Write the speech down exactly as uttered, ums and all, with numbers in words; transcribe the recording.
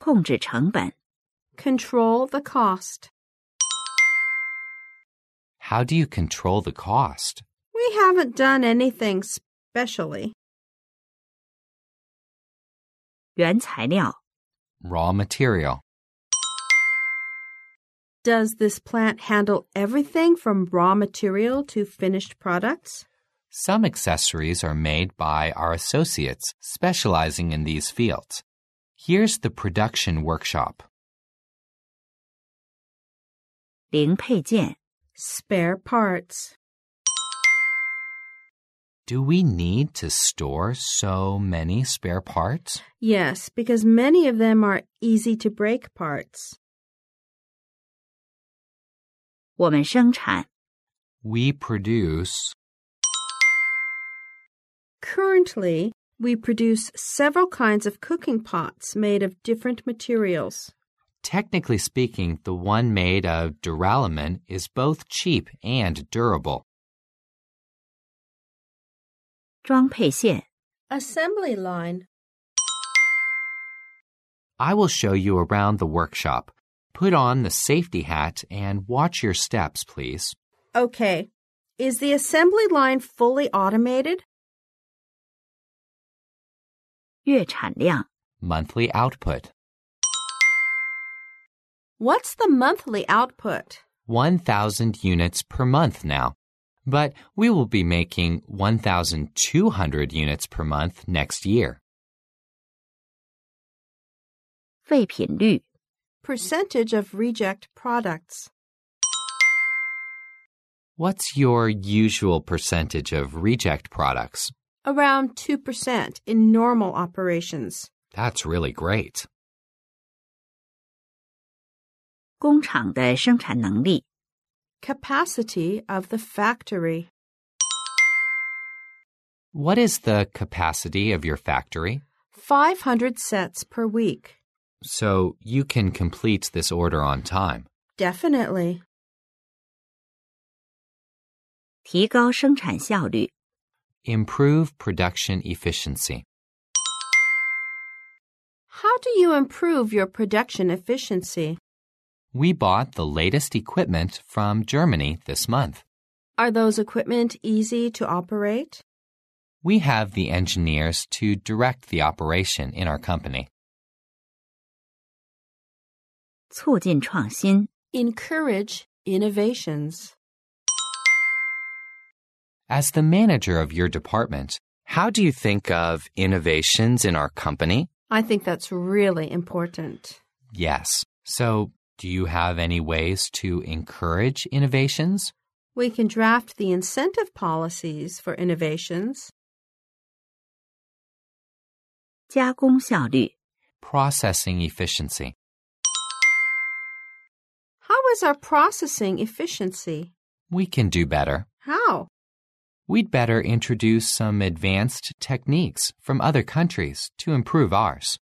控制成本。 Control the cost. How do you control the cost? We haven't done anything specially. 原材料。 Raw material. Does this plant handle everything from raw material to finished products? Some accessories are made by our associates specializing in these fields. Here's the production workshop. 零配件。 Spare parts. Do we need to store so many spare parts? Yes, because many of them are easy-to-break parts. 我们生产。 We produce. Currently, we produce several kinds of cooking pots made of different materials. Technically speaking, the one made of duralumin is both cheap and durable. 装配线。 Assembly line. I will show you around the workshop. Put on the safety hat and watch your steps, please. Okay. Is the assembly line fully automated? 月产量。 Monthly output. What's the monthly output? one thousand units per month now. But we will be making one thousand two hundred units per month next year. 废品率。 Percentage of reject products. What's your usual percentage of reject products? Around two percent in normal operations. That's really great. 工厂的生产能力。 Capacity of the factory. What is the capacity of your factory? five hundred sets per week. So you can complete this order on time. Definitely. 提高生产效率。 Improve production efficiency. How do you improve your production efficiency? We bought the latest equipment from Germany this month. Are those equipment easy to operate? We have the engineers to direct the operation in our company. 促进创新。 Encourage innovations. As the manager of your department, how do you think of innovations in our company? I think that's really important. Yes. So, do you have any ways to encourage innovations? We can draft the incentive policies for innovations. 加工效率。 Processing efficiency. How is our processing efficiency? We can do better. How? We'd better introduce some advanced techniques from other countries to improve ours.